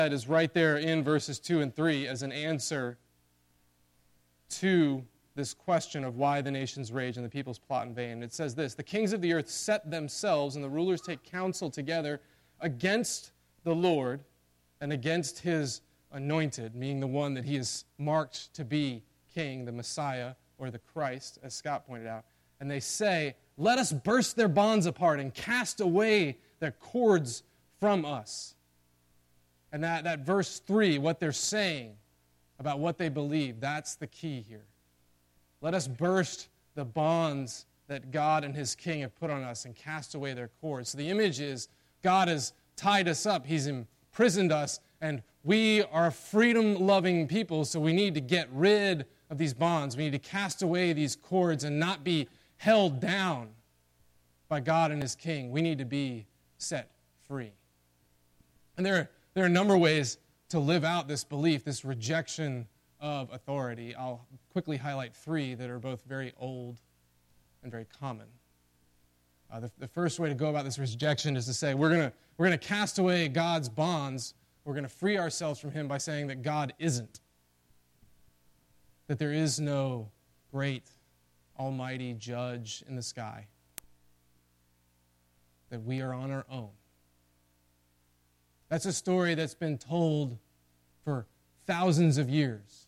is right there in verses 2 and 3 as an answer to this question of why the nations rage and the peoples plot in vain. It says this: the kings of the earth set themselves, and the rulers take counsel together against the Lord and against his anointed, meaning the one that he has marked to be king, the Messiah, or the Christ, as Scott pointed out. And they say, let us burst their bonds apart and cast away their cords from us. And that verse 3, what they're saying about what they believe, that's the key here. Let us burst the bonds that God and his king have put on us and cast away their cords. So the image is God has tied us up. He's imprisoned us, and we are a freedom-loving people, so we need to get rid of these bonds. We need to cast away these cords and not be held down by God and his king. We need to be set free. And there are a number of ways to live out this belief, this rejection of authority. I'll quickly highlight 3 that are both very old and very common. The first way to go about this rejection is to say we're going to cast away God's bonds. We're going to free ourselves from him by saying that God isn't. That there is no great, almighty judge in the sky. That we are on our own. That's a story that's been told for thousands of years.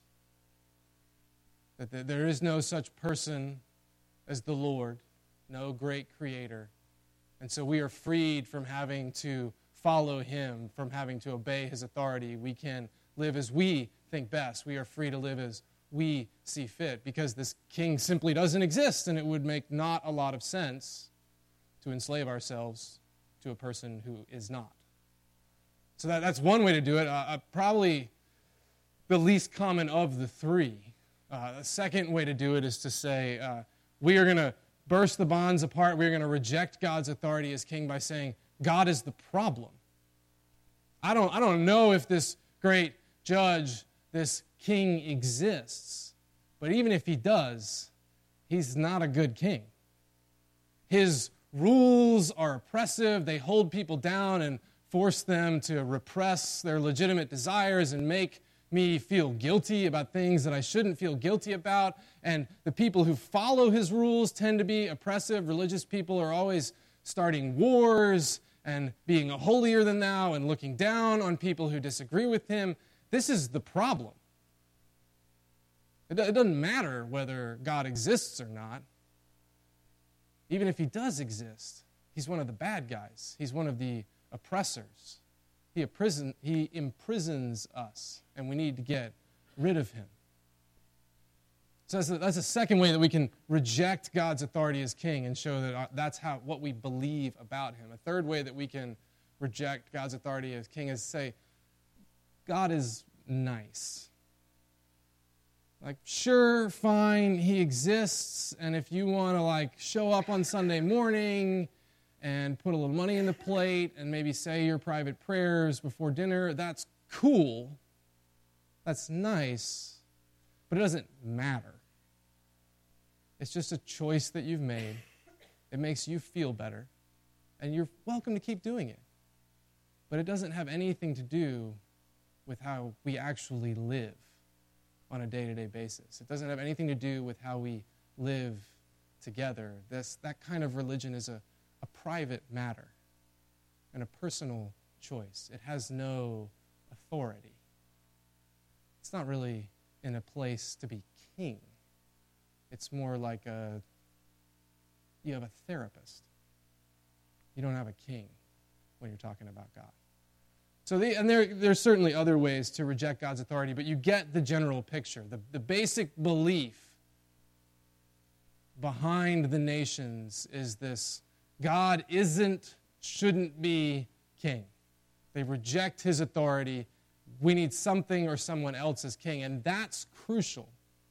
That there is no such person as the Lord, no great creator. And so we are freed from having to follow him, from having to obey his authority. We can live as we think best. We are free to live as we see fit, because this king simply doesn't exist, and it would make not a lot of sense to enslave ourselves to a person who is not. So that's one way to do it. Probably the least common of the 3. The second way to do it is to say, we are going to burst the bonds apart. We're going to reject God's authority as king by saying, God is the problem. I don't know if this great judge, this king exists, but even if he does, he's not a good king. His rules are oppressive. They hold people down and force them to repress their legitimate desires and make me feel guilty about things that I shouldn't feel guilty about. And the people who follow his rules tend to be oppressive. Religious people are always starting wars and being a holier than thou and looking down on people who disagree with him. This is the problem. It doesn't matter whether God exists or not. Even if he does exist, he's one of the bad guys. He's one of the oppressors. He imprisons us, and we need to get rid of him. So that's a second way that we can reject God's authority as king and show that that's what we believe about him. A third way that we can reject God's authority as king is to say, God is nice. Like, sure, fine, he exists, and if you want to show up on Sunday morning and put a little money in the plate and maybe say your private prayers before dinner, that's cool. That's nice, but it doesn't matter. It's just a choice that you've made. It makes you feel better, and you're welcome to keep doing it. But it doesn't have anything to do with how we actually live on a day-to-day basis. It doesn't have anything to do with how we live together. That kind of religion is a private matter and a personal choice. It has no authority. It's not really in a place to be king. It's more like you have a therapist. You don't have a king when you're talking about God. So there's certainly other ways to reject God's authority, but you get the general picture. The basic belief behind the nations is this: God shouldn't be king. They reject his authority. We need something or someone else as king, and that's crucial.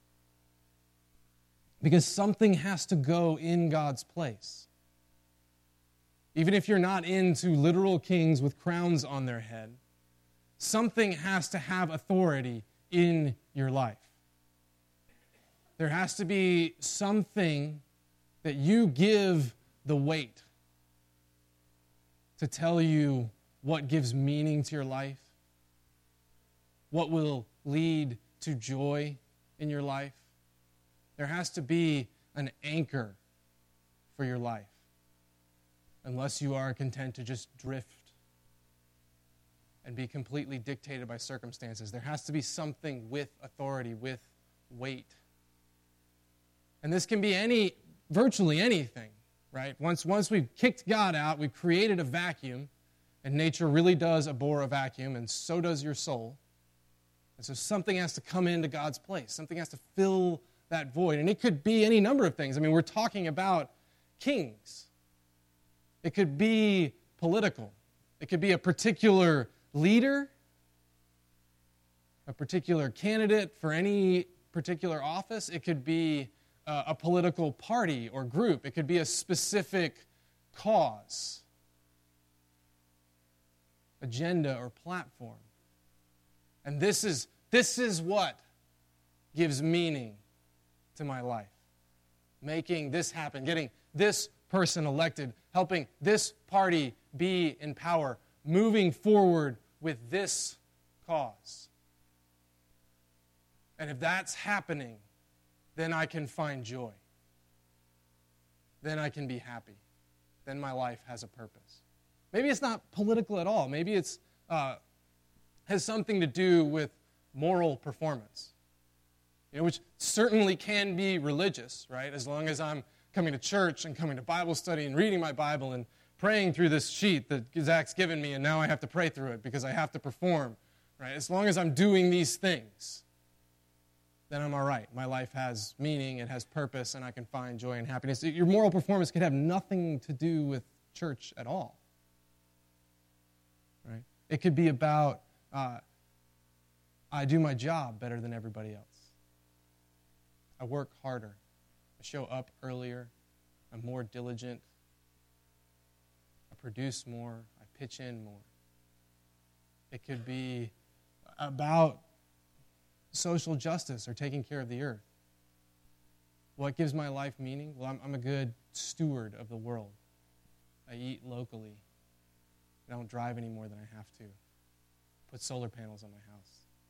Because something has to go in God's place. Even if you're not into literal kings with crowns on their head, something has to have authority in your life. There has to be something that you give the weight to tell you what gives meaning to your life, what will lead to joy in your life. There has to be an anchor for your life, unless you are content to just drift and be completely dictated by circumstances. There has to be something with authority, with weight. And this can be virtually anything, right? Once we've kicked God out, we've created a vacuum, and nature really does abhor a vacuum, and so does your soul. And so something has to come into God's place. Something has to fill that void. And it could be any number of things. I mean, we're talking about kings. It could be political. It could be a particular leader, a particular candidate for any particular office. It could be a political party or group. It could be a specific cause, agenda, or platform. And this is what gives meaning to my life. Making this happen, getting this person elected, helping this party be in power, moving forward with this cause. And if that's happening, then I can find joy. Then I can be happy. Then my life has a purpose. Maybe it's not political at all. Maybe it's has something to do with moral performance, which certainly can be religious, right? As long as I'm coming to church and coming to Bible study and reading my Bible and praying through this sheet that Zach's given me, and now I have to pray through it because I have to perform, right? As long as I'm doing these things, then I'm all right. My life has meaning, it has purpose, and I can find joy and happiness. Your moral performance could have nothing to do with church at all, right? It could be about I do my job better than everybody else. I work harder. I show up earlier. I'm more diligent. I produce more. I pitch in more. It could be about social justice or taking care of the earth. What gives my life meaning? Well, I'm a good steward of the world. I eat locally. I don't drive any more than I have to. Put solar panels on my house.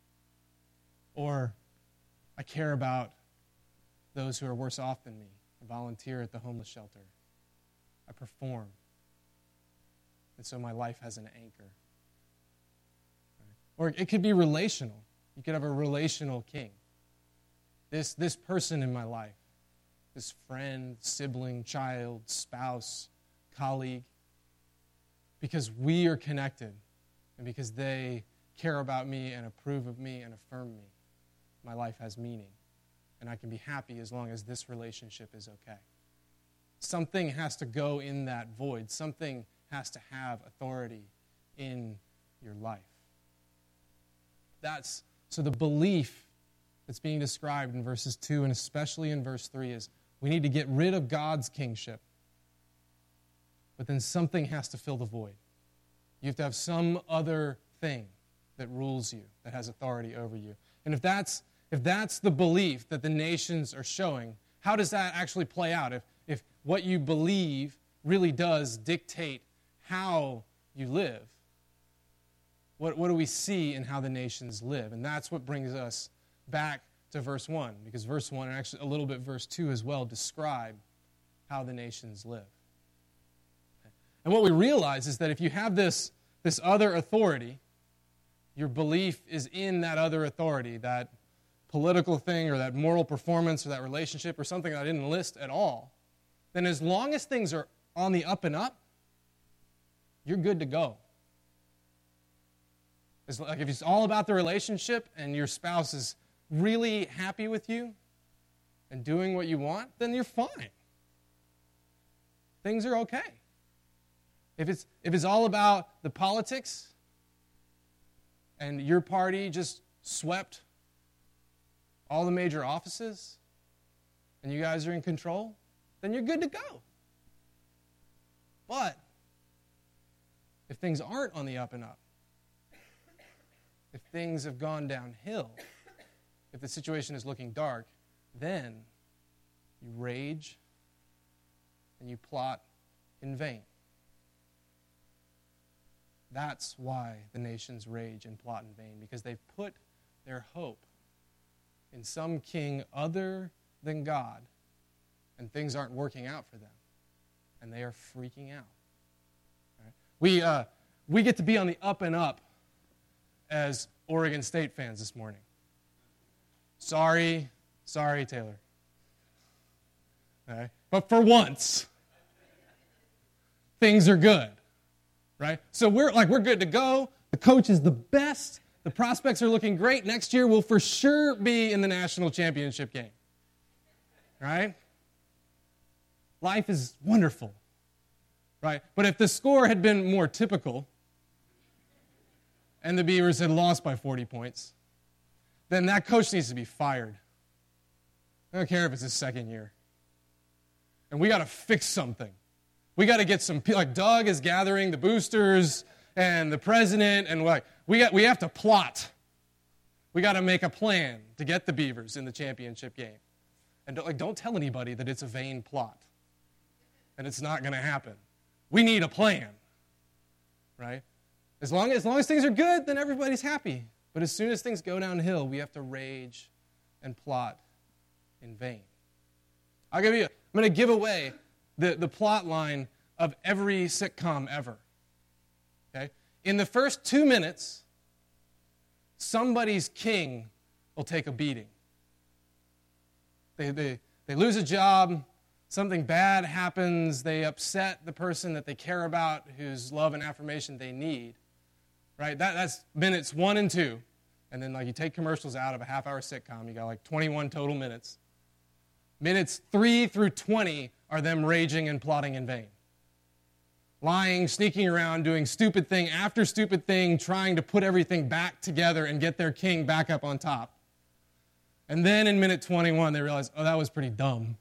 Or I care about those who are worse off than me. I volunteer at the homeless shelter. I perform. And so my life has an anchor. Right? Or it could be relational. You could have a relational king. This person in my life, this friend, sibling, child, spouse, colleague, because we are connected and because they care about me and approve of me and affirm me, my life has meaning. And I can be happy as long as this relationship is okay. Something has to go in that void. Something has to have authority in your life. So the belief that's being described in verses 2 and especially in verse 3 is we need to get rid of God's kingship. But then something has to fill the void. You have to have some other thing that rules you, that has authority over you. And if that's the belief that the nations are showing, how does that actually play out? If what you believe really does dictate how you live, what do we see in how the nations live? And that's what brings us back to verse 1, because verse 1, and actually a little bit verse 2 as well, describe how the nations live. And what we realize is that if you have this other authority, your belief is in that other authority, that political thing or that moral performance or that relationship or something I didn't list at all, then as long as things are on the up and up, you're good to go. It's like if it's all about the relationship and your spouse is really happy with you and doing what you want, then you're fine. Things are okay. If it's all about the politics and your party just swept all the major offices and you guys are in control, then you're good to go. But if things aren't on the up and up, if things have gone downhill, if the situation is looking dark, then you rage and you plot in vain. That's why the nations rage and plot in vain, because they've put their hope in some king other than God, and things aren't working out for them, and they are freaking out. Right? We get to be on the up and up as Oregon State fans this morning. Sorry, Taylor. Okay? But for once, things are good, right? So we're good to go. The coach is the best. The prospects are looking great. Next year, we'll for sure be in the national championship game, right? Life is wonderful, right? But if the score had been more typical and the Beavers had lost by 40 points, then that coach needs to be fired. I don't care if it's his second year. And we got to fix something. We got to get some, like Doug is gathering the boosters and the president, and we have to plot. We got to make a plan to get the Beavers in the championship game. And don't tell anybody that it's a vain plot. And it's not going to happen. We need a plan, right? As long as things are good, then everybody's happy. But as soon as things go downhill, we have to rage and plot in vain. I'm going to give away the plot line of every sitcom ever. Okay? In the first 2 minutes, somebody's king will take a beating. They lose a job, something bad happens, they upset the person that they care about, whose love and affirmation they need. Right? That's minutes 1 and 2. And then you take commercials out of a half-hour sitcom, you got 21 total minutes. Minutes 3 through 20 are them raging and plotting in vain. Lying, sneaking around, doing stupid thing after stupid thing, trying to put everything back together and get their king back up on top. And then in minute 21, they realize, that was pretty dumb.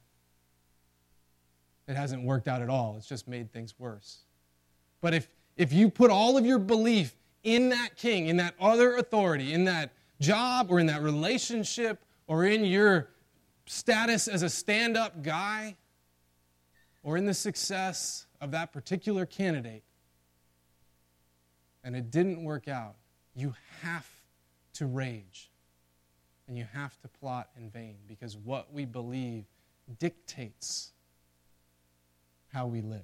It hasn't worked out at all. It's just made things worse. But if you put all of your belief in that king, in that other authority, in that job or in that relationship or in your status as a stand-up guy or in the success of that particular candidate, and it didn't work out, you have to rage and you have to plot in vain, because what we believe dictates how we live.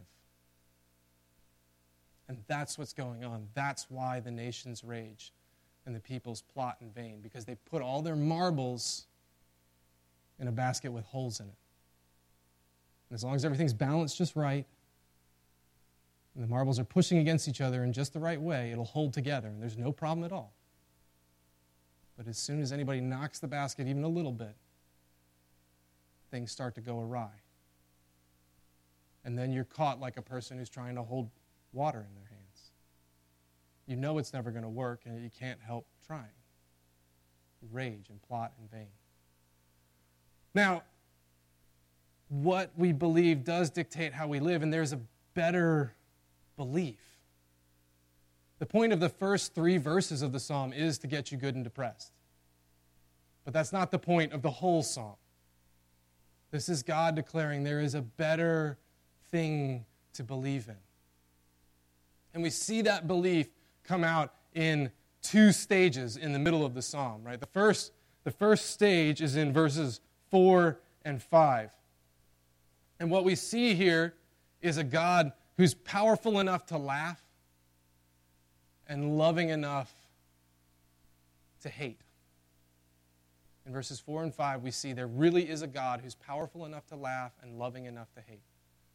And that's what's going on. That's why the nations rage and the peoples plot in vain, because they put all their marbles in a basket with holes in it. And as long as everything's balanced just right, and the marbles are pushing against each other in just the right way, it'll hold together, and there's no problem at all. But as soon as anybody knocks the basket even a little bit, things start to go awry. And then you're caught like a person who's trying to hold water in their hands. You know it's never going to work, and you can't help trying. You rage and plot in vain. Now, what we believe does dictate how we live, and there's a better belief. The point of the first 3 verses of the psalm is to get you good and depressed. But that's not the point of the whole psalm. This is God declaring there is a better thing to believe in. And we see that belief come out in 2 stages in the middle of the psalm, right? The first stage is in verses 4 and 5. And what we see here is a God who's powerful enough to laugh and loving enough to hate. In verses 4 and 5, we see there really is a God who's powerful enough to laugh and loving enough to hate.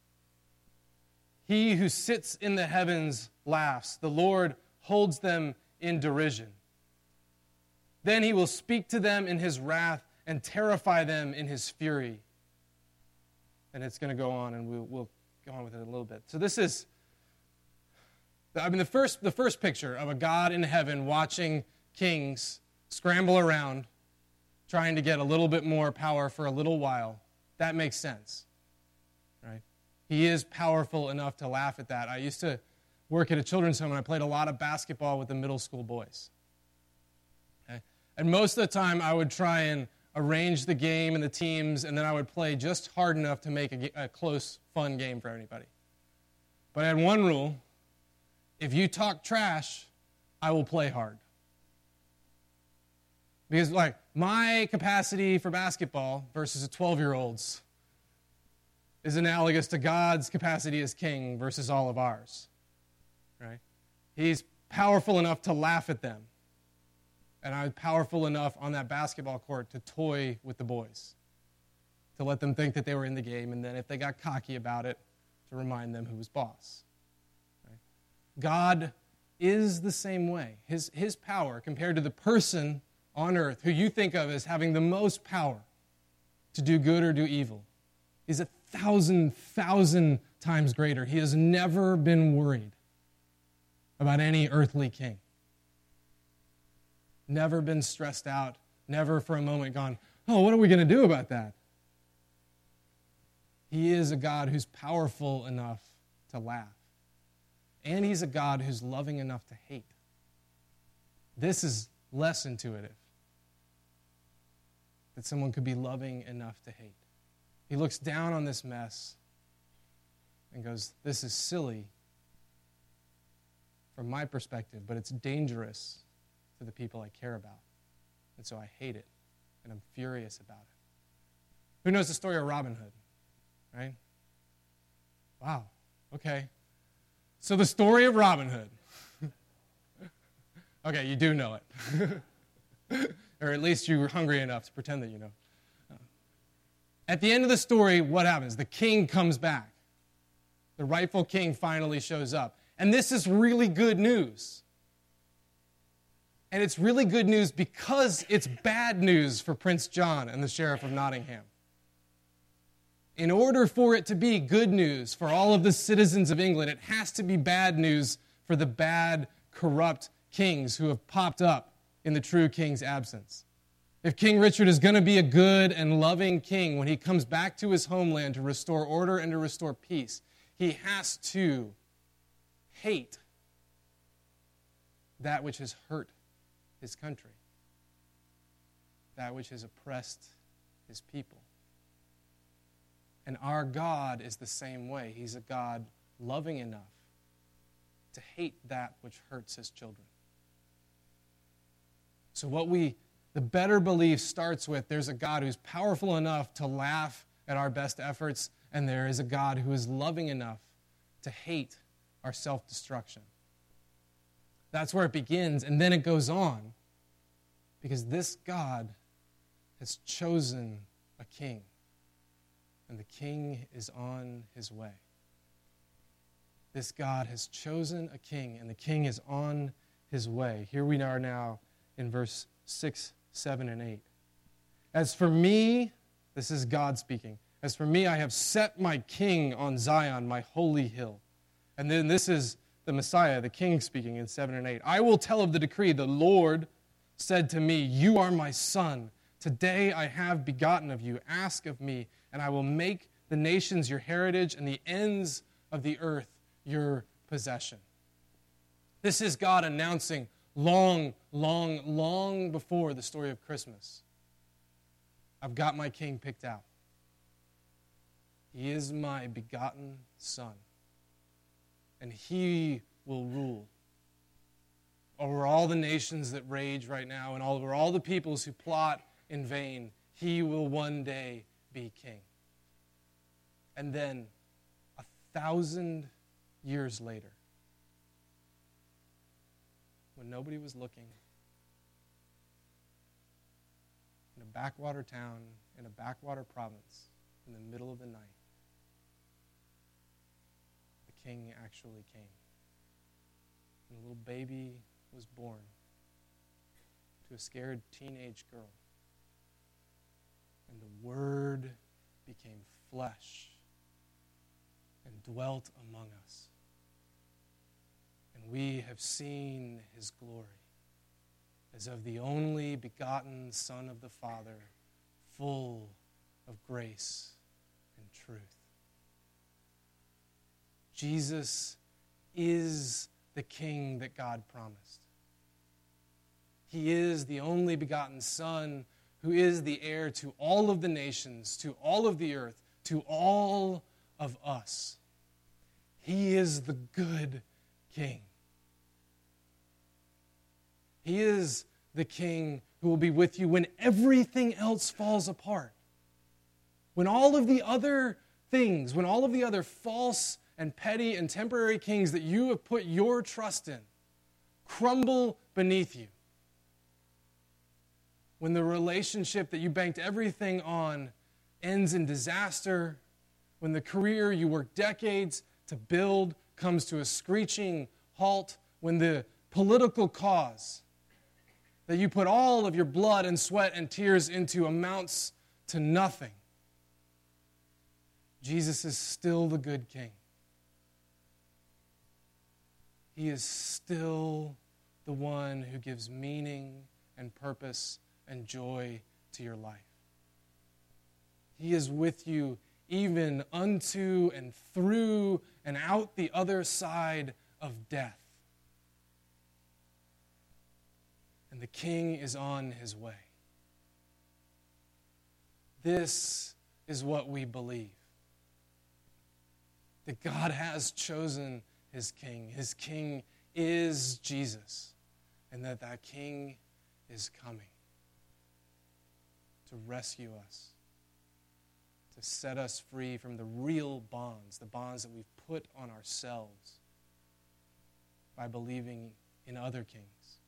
He who sits in the heavens laughs. The Lord holds them in derision. Then he will speak to them in his wrath and terrify them in his fury. And it's going to go on, and we'll go on with it a little bit. So this is, the first picture of a God in heaven watching kings scramble around, trying to get a little bit more power for a little while. That makes sense, right? He is powerful enough to laugh at that. I used to work at a children's home, and I played a lot of basketball with the middle school boys. Okay? And most of the time, I would try and arrange the game and the teams, and then I would play just hard enough to make a close, fun game for everybody. But I had one rule. If you talk trash, I will play hard. Because, like, my capacity for basketball versus a 12-year-old's is analogous to God's capacity as king versus all of ours, right? He's powerful enough to laugh at them, and I'm powerful enough on that basketball court to toy with the boys, to let them think that they were in the game, and then if they got cocky about it, to remind them who was boss. Right? God is the same way. His power, compared to the person on earth who you think of as having the most power to do good or do evil, is 1,000 times greater. He has never been worried about any earthly king. Never been stressed out, never for a moment gone, oh, what are we going to do about that? He is a God who's powerful enough to laugh. And he's a God who's loving enough to hate. This is less intuitive, that someone could be loving enough to hate. He looks down on this mess and goes, this is silly from my perspective, but it's dangerous to the people I care about. And so I hate it, and I'm furious about it. Who knows the story of Robin Hood, right? Wow, okay. So the story of Robin Hood. Okay, you do know it. Or at least you were hungry enough to pretend that you know. At the end of the story, what happens? The king comes back. The rightful king finally shows up. And this is really good news. And it's really good news because it's bad news for Prince John and the Sheriff of Nottingham. In order for it to be good news for all of the citizens of England, it has to be bad news for the bad, corrupt kings who have popped up in the true king's absence. If King Richard is going to be a good and loving king when he comes back to his homeland to restore order and to restore peace, he has to hate that which has hurt his country, that which has oppressed his people. And our God is the same way. He's a God loving enough to hate that which hurts his children. So the better belief starts with there's a God who's powerful enough to laugh at our best efforts, and there is a God who is loving enough to hate our self-destruction. That's where it begins, and then it goes on, because this God has chosen a king, and the king is on his way. This God has chosen a king, and the king is on his way. Here we are now in verse 6, 7, and 8. As for me, this is God speaking, as for me, I have set my king on Zion, my holy hill. And then this is the Messiah, the king speaking in 7 and 8. I will tell of the decree, the Lord said to me, you are my son. Today I have begotten of you. Ask of me, and I will make the nations your heritage and the ends of the earth your possession. This is God announcing long before the story of Christmas. I've got my king picked out. He is my begotten son. And he will rule over all the nations that rage right now and over all the peoples who plot in vain. He will one day be king. And then 1,000 years later, when nobody was looking, in a backwater town, in a backwater province, in the middle of the night, the king actually came. And a little baby was born to a scared teenage girl. And the Word became flesh and dwelt among us. And we have seen his glory as of the only begotten Son of the Father, full of grace and truth. Jesus is the King that God promised. He is the only begotten Son who is the heir to all of the nations, to all of the earth, to all of us. He is the good King. He is the King who will be with you when everything else falls apart. When all of the other things, when all of the other false and petty and temporary kings that you have put your trust in crumble beneath you. When the relationship that you banked everything on ends in disaster, when the career you worked decades to build comes to a screeching halt, when the political cause that you put all of your blood and sweat and tears into amounts to nothing, Jesus is still the good King. He is still the one who gives meaning and purpose and joy to your life. He is with you even unto and through and out the other side of death. And the King is on his way. This is what we believe. That God has chosen his King. His King is Jesus. And that King is coming to rescue us, to set us free from the real bonds, the bonds that we've put on ourselves by believing in other kings.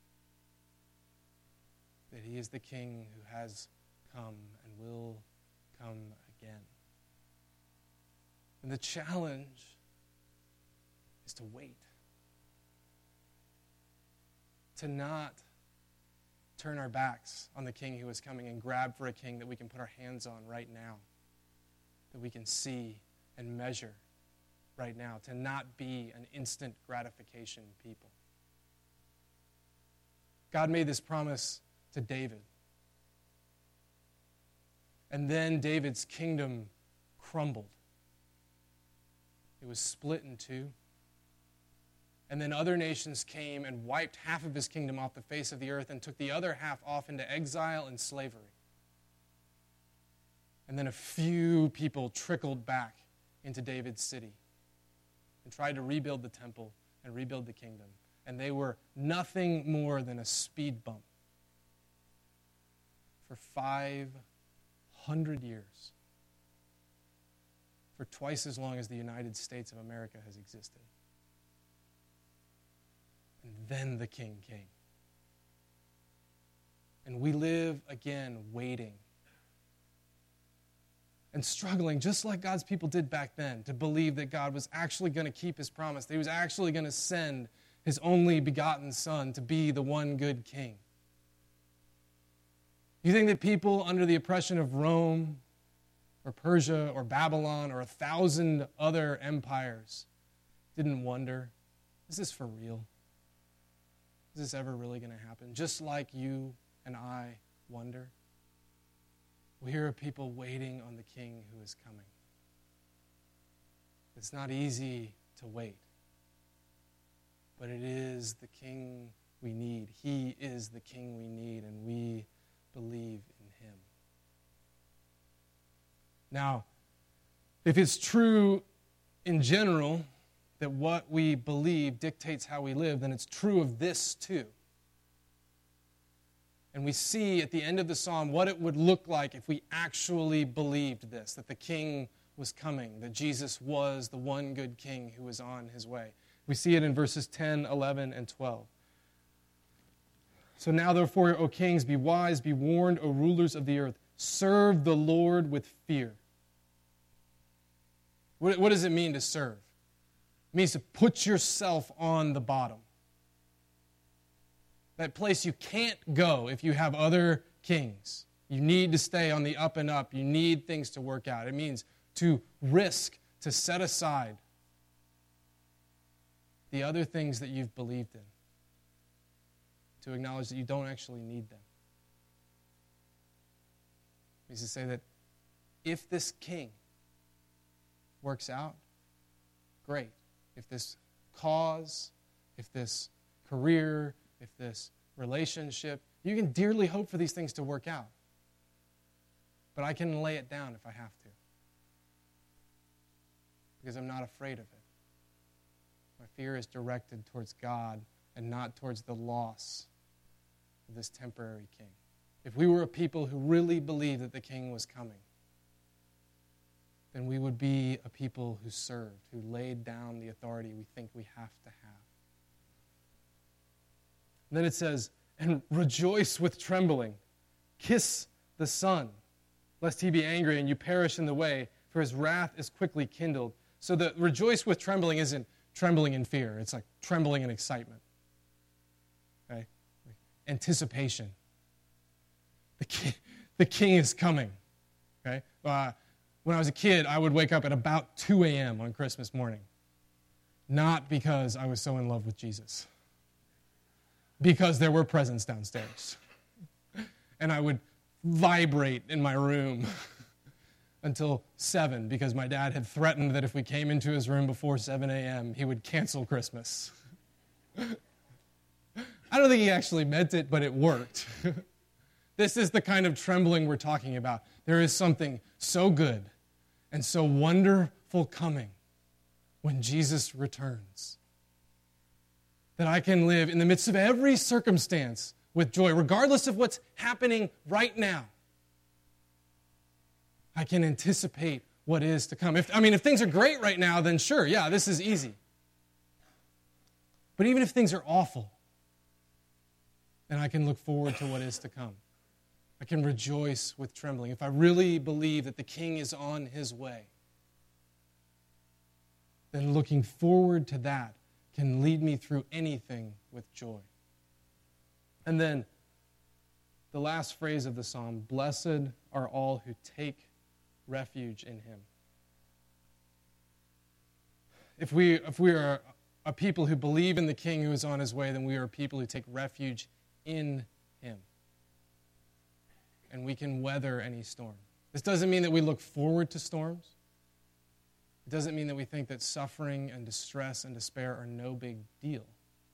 That he is the King who has come and will come again. And the challenge is to wait. To not turn our backs on the King who is coming and grab for a King that we can put our hands on right now, that we can see and measure right now, to not be an instant gratification people. God made this promise to David. And then David's kingdom crumbled. It was split in two. And then other nations came and wiped half of his kingdom off the face of the earth and took the other half off into exile and slavery. And then a few people trickled back into David's city and tried to rebuild the temple and rebuild the kingdom. And they were nothing more than a speed bump for 500 years, for twice as long as the United States of America has existed. And then the King came. And we live again waiting and struggling, just like God's people did back then, to believe that God was actually going to keep his promise, that he was actually going to send his only begotten Son to be the one good King. You think that people under the oppression of Rome or Persia or Babylon or 1,000 other empires didn't wonder, is this for real? Is this ever really going to happen? Just like you and I wonder. We hear of people waiting on the King who is coming. It's not easy to wait, but it is the King we need. He is the King we need, and we believe in him. Now, if it's true in general that what we believe dictates how we live, then it's true of this too. And we see at the end of the psalm what it would look like if we actually believed this, that the King was coming, that Jesus was the one good King who was on his way. We see it in verses 10, 11, and 12. So now, therefore, O kings, be wise, be warned, O rulers of the earth. Serve the Lord with fear. What does it mean to serve? It means to put yourself on the bottom. That place you can't go if you have other kings. You need to stay on the up and up. You need things to work out. It means to risk, to set aside the other things that you've believed in. To acknowledge that you don't actually need them. It means to say that if this King works out, great. If this cause, if this career, if this relationship, you can dearly hope for these things to work out. But I can lay it down if I have to. Because I'm not afraid of it. My fear is directed towards God and not towards the loss of this temporary king. If we were a people who really believed that the king was coming, then we would be a people who served, who laid down the authority we think we have to have. And then it says, and rejoice with trembling. Kiss the Son, lest he be angry and you perish in the way, for his wrath is quickly kindled. So the rejoice with trembling isn't trembling in fear. It's like trembling in excitement. Okay? Anticipation. The king is coming. Okay? When I was a kid, I would wake up at about 2 a.m. on Christmas morning. Not because I was so in love with Jesus. Because there were presents downstairs. And I would vibrate in my room until 7 because my dad had threatened that if we came into his room before 7 a.m., he would cancel Christmas. I don't think he actually meant it, but it worked. This is the kind of trembling we're talking about. There is something so good and so wonderful coming when Jesus returns that I can live in the midst of every circumstance with joy, regardless of what's happening right now. I can anticipate what is to come. If things are great right now, then sure, yeah, this is easy. But even if things are awful, then I can look forward to what is to come. I can rejoice with trembling. If I really believe that the king is on his way, then looking forward to that can lead me through anything with joy. And then the last phrase of the psalm, blessed are all who take refuge in him. If we are a people who believe in the king who is on his way, then we are a people who take refuge in him. And we can weather any storm. This doesn't mean that we look forward to storms. It doesn't mean that we think that suffering and distress and despair are no big deal.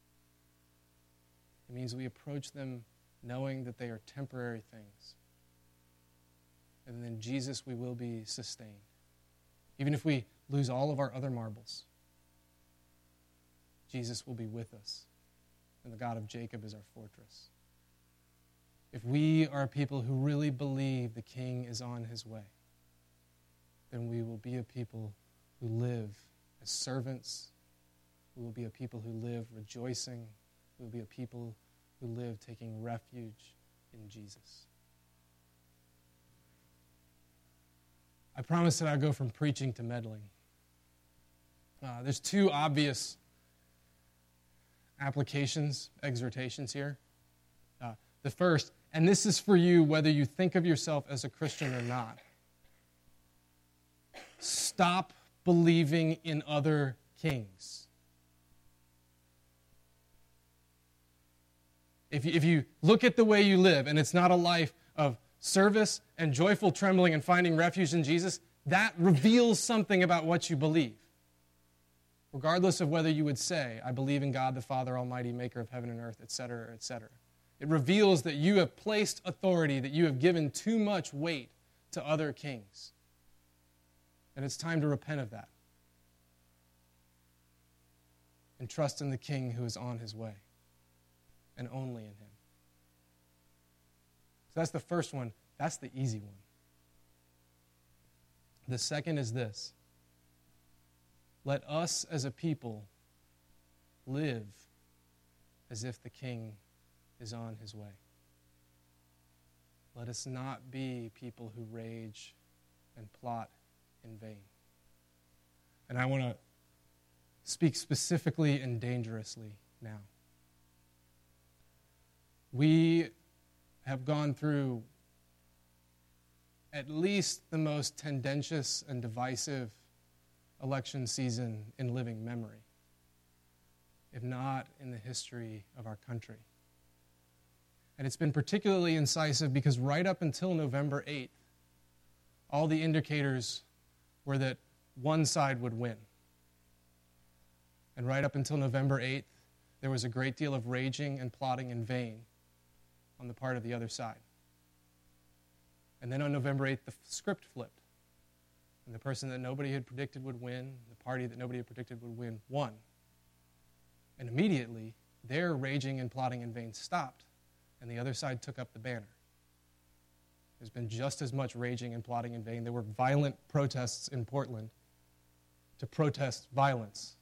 It means we approach them knowing that they are temporary things. And then Jesus, we will be sustained. Even if we lose all of our other marbles, Jesus will be with us. And the God of Jacob is our fortress. If we are a people who really believe the king is on his way, then we will be a people who live as servants. We will be a people who live rejoicing. We will be a people who live taking refuge in Jesus. I promised that I'd go from preaching to meddling. There's two obvious applications, exhortations here. The first, and this is for you whether you think of yourself as a Christian or not. Stop believing in other kings. If you look at the way you live, and it's not a life of service and joyful trembling and finding refuge in Jesus, that reveals something about what you believe. Regardless of whether you would say, I believe in God the Father Almighty, maker of heaven and earth, etc., etc. It reveals that you have placed authority, that you have given too much weight to other kings. And it's time to repent of that. And trust in the king who is on his way. And only in him. So that's the first one. That's the easy one. The second is this. Let us as a people live as if the king is on his way. Let us not be people who rage and plot in vain. And I want to speak specifically and dangerously now. We have gone through at least the most tendentious and divisive election season in living memory, if not in the history of our country. And it's been particularly incisive because right up until November 8th, all the indicators were that one side would win. And right up until November 8th, there was a great deal of raging and plotting in vain on the part of the other side. And then on November 8th, the script flipped. And the person that nobody had predicted would win, the party that nobody had predicted would win, won. And immediately, their raging and plotting in vain stopped. and the other side took up the banner. There's been just as much raging and plotting in vain. There were violent protests in Portland to protest violence.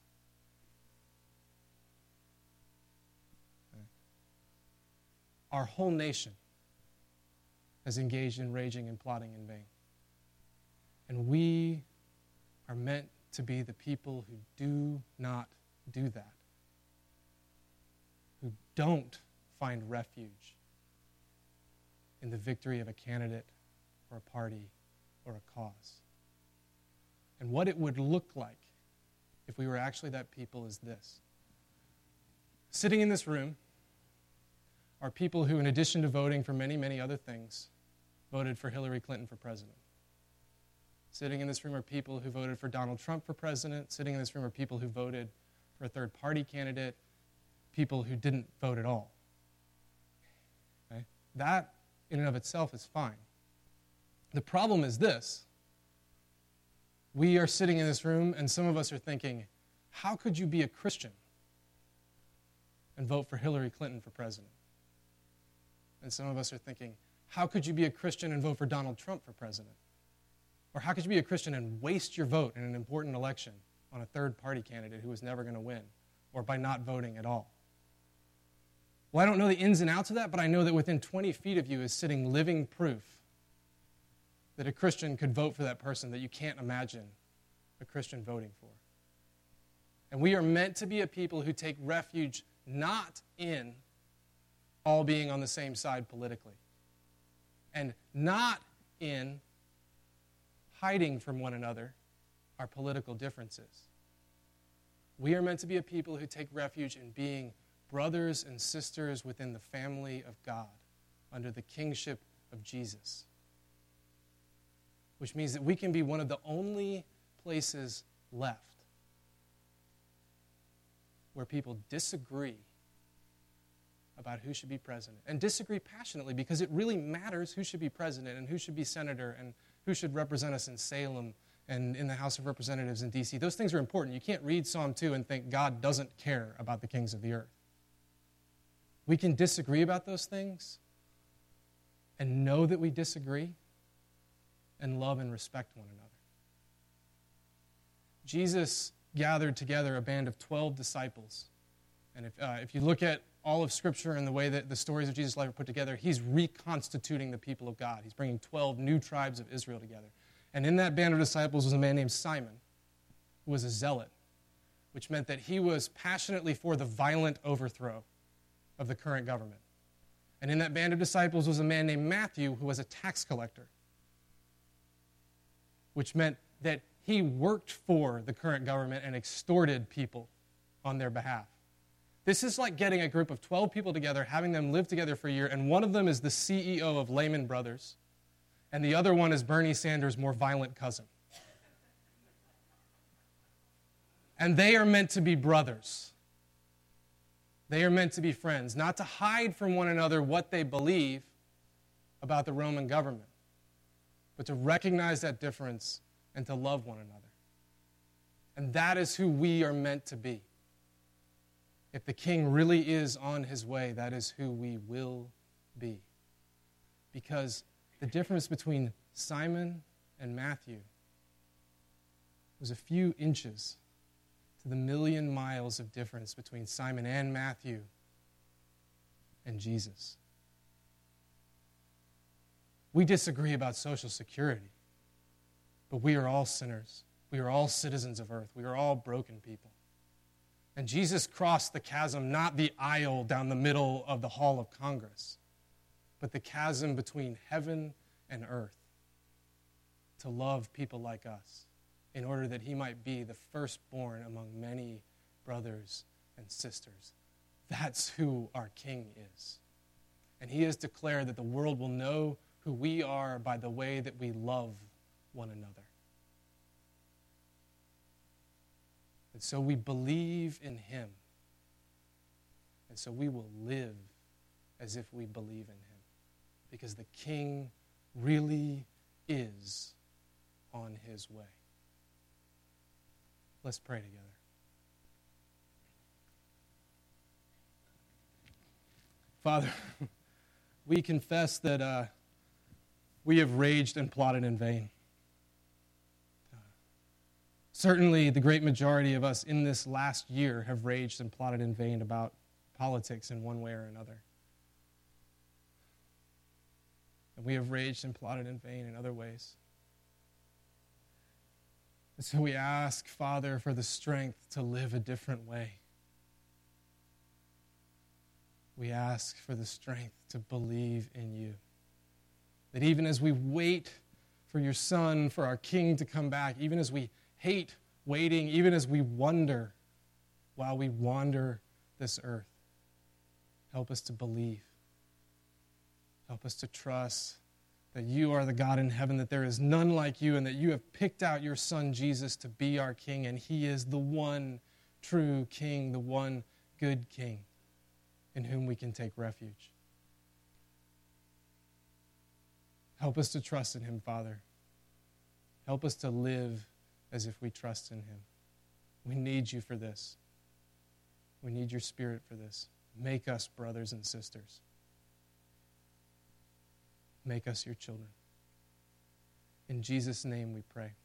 Our whole nation has engaged in raging and plotting in vain. And we are meant to be the people who do not do that, who don't find refuge in the victory of a candidate or a party or a cause. And what it would look like if we were actually that people is this. Sitting in this room are people who, in addition to voting for many, many other things, voted for Hillary Clinton for president. Sitting in this room are people who voted for Donald Trump for president. Sitting in this room are people who voted for a third-party candidate, people who didn't vote at all. Okay? That, in and of itself, is fine. The problem is this. We are sitting in this room, and some of us are thinking, how could you be a Christian and vote for Hillary Clinton for president? And some of us are thinking, how could you be a Christian and vote for Donald Trump for president? Or how could you be a Christian and waste your vote in an important election on a third-party candidate who was never going to win, or by not voting at all? Well, I don't know the ins and outs of that, but I know that within 20 feet of you is sitting living proof that a Christian could vote for that person that you can't imagine a Christian voting for. And we are meant to be a people who take refuge not in all being on the same side politically, and not in hiding from one another our political differences. We are meant to be a people who take refuge in being brothers and sisters within the family of God, under the kingship of Jesus. Which means that we can be one of the only places left where people disagree about who should be president, and disagree passionately, because it really matters who should be president and who should be senator and who should represent us in Salem and in the House of Representatives in D.C. Those things are important. You can't read Psalm 2 and think God doesn't care about the kings of the earth. We can disagree about those things and know that we disagree and love and respect one another. Jesus gathered together a band of 12 disciples. And if you look at all of Scripture and the way that the stories of Jesus' life are put together, he's reconstituting the people of God. He's bringing 12 new tribes of Israel together. And in that band of disciples was a man named Simon, who was a zealot, which meant that he was passionately for the violent overthrow of the current government. And in that band of disciples was a man named Matthew, who was a tax collector, which meant that he worked for the current government and extorted people on their behalf. This is like getting a group of 12 people together, having them live together for a year, and one of them is the CEO of Lehman Brothers, and the other one is Bernie Sanders' more violent cousin. And they are meant to be brothers. They are meant to be friends, not to hide from one another what they believe about the Roman government, but to recognize that difference and to love one another. And that is who we are meant to be. If the king really is on his way, that is who we will be. Because the difference between Simon and Matthew was a few inches to the million miles of difference between Simon and Matthew and Jesus. We disagree about Social Security, but we are all sinners. We are all citizens of earth. We are all broken people. And Jesus crossed the chasm, not the aisle down the middle of the Hall of Congress, but the chasm between heaven and earth, to love people like us, in order that he might be the firstborn among many brothers and sisters. That's who our King is. And he has declared that the world will know who we are by the way that we love one another. And so we believe in him. And so we will live as if we believe in him. Because the King really is on his way. Let's pray together. Father, we confess that we have raged and plotted in vain. Certainly, the great majority of us in this last year have raged and plotted in vain about politics in one way or another. And we have raged and plotted in vain in other ways. And so we ask, Father, for the strength to live a different way. We ask for the strength to believe in you. That even as we wait for your Son, for our King to come back, even as we hate waiting, even as we wonder while we wander this earth, help us to believe. Help us to trust that you are the God in heaven, that there is none like you, and that you have picked out your Son, Jesus, to be our King, and he is the one true King, the one good King in whom we can take refuge. Help us to trust in him, Father. Help us to live as if we trust in him. We need you for this. We need your Spirit for this. Make us brothers and sisters. Make us your children. In Jesus' name we pray.